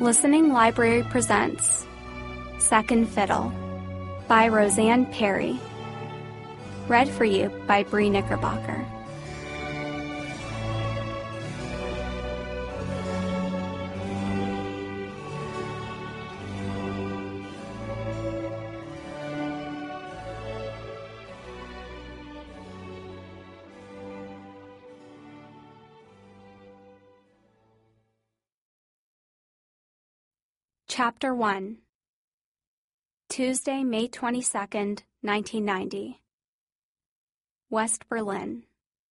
Listening Library presents Second Fiddle by Roseanne Perry. Read for you by Bree Knickerbocker. Chapter 1. Tuesday, May 22nd, 1990. West Berlin.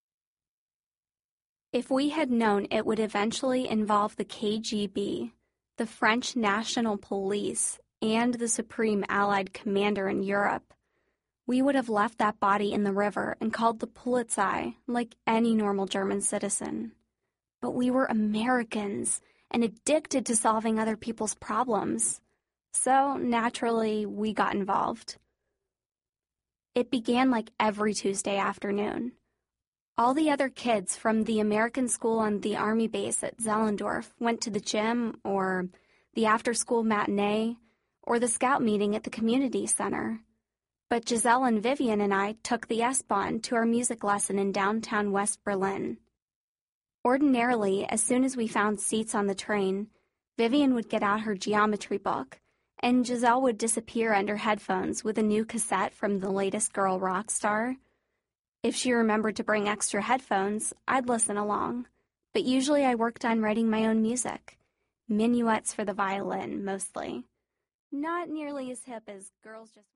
If we had known it would eventually involve the KGB, the French National Police, and the Supreme Allied Commander in Europe, we would have left that body in the river and called the Polizei like any normal German citizen. But we were Americans and addicted to solving other people's problems. So, naturally, we got involved. It began like every Tuesday afternoon. All the other kids from the American school on the army base at Zellendorf went to the gym, or the after-school matinee, or the scout meeting at the community center. But Giselle and Vivian and I took the S-Bahn to our music lesson in downtown West Berlin. Ordinarily, as soon as we found seats on the train, Vivian would get out her geometry book, and Giselle would disappear under headphones with a new cassette from the latest girl rock star. If she remembered to bring extra headphones, I'd listen along, but usually I worked on writing my own music. Minuets for the violin, mostly. Not nearly as hip as Girls Just...